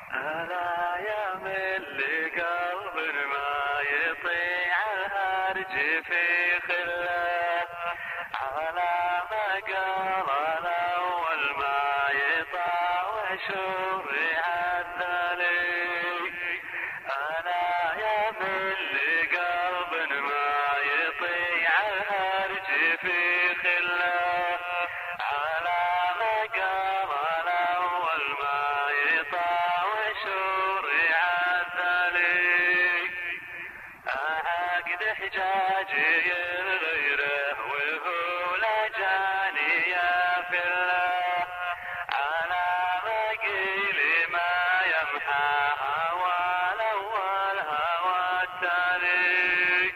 ألا يا من لقلب ما يطيع الهرج في خله، على ما قال الأول ما يطاوع شرع الثاني. ألا يا من لقلب ما يطيع الهرج في خله، على ما قال الأول ما يطاوع شرع الثاني. عقد حجاجي غيره وهو لا جانية في الله، على ما قيل ما يمحى هوى الأول هوى الثاني.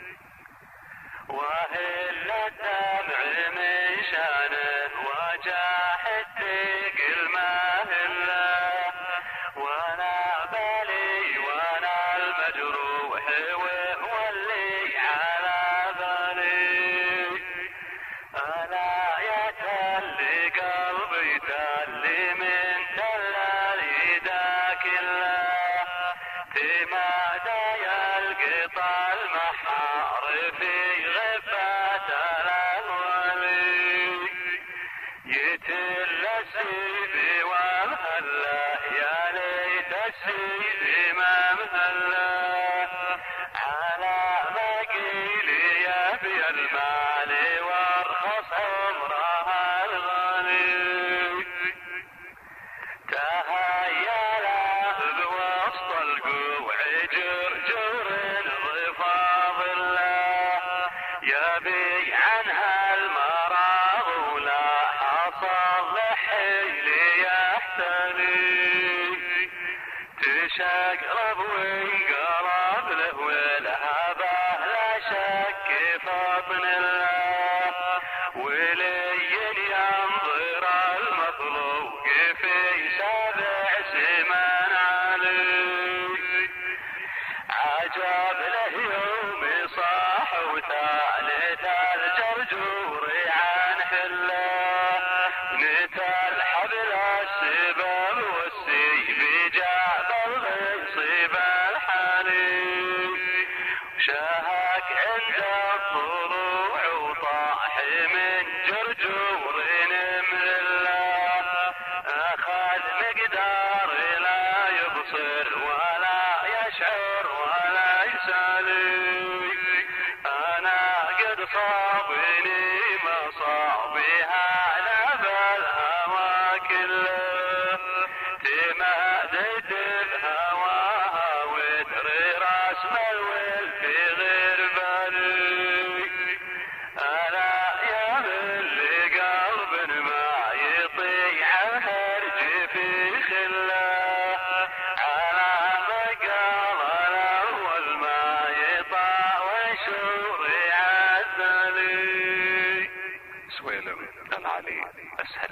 وهل الدمع من شانه وجاح الثقل ما هله، وانا بالي وانا المجروح واللي على بالي. ألا يا تلي قلبي تلي من دلال يداك الله، تمادى القطع المحار في غفات الأهوال. يتل السيف والهله يا ليت السيف ما مهله، على ما قيل يبي المال وارخص عمرها الغالي. تهيا له بوسط القوع جرجور ضفاف الله، يبي عنها المراغ ولا حصل لحيل يحتني. تشقرب وانقلب له والهبه لا شك فطن الله، ولي ينظر المخلوق في سبع سمان علي. عجب له يوم صاح وثالث الجرجور عن حله، نتى الحبل السبب والسيف جاب الغيص بالحني. شهك عند الطلوع وطاح من جرجور من الله، أخذ مقدار لا يبصر ولا يشعر ولا يسالي. أنا قد صابني مصابي هذا بالهوى كله، تمادت بهواها وتري راس ملول في غير بالي. ألا يا من لقلب ما يطيع الهرج في خله، على ما قال الأول ما يطاوع شرع الثاني. سويلم العلي أسهل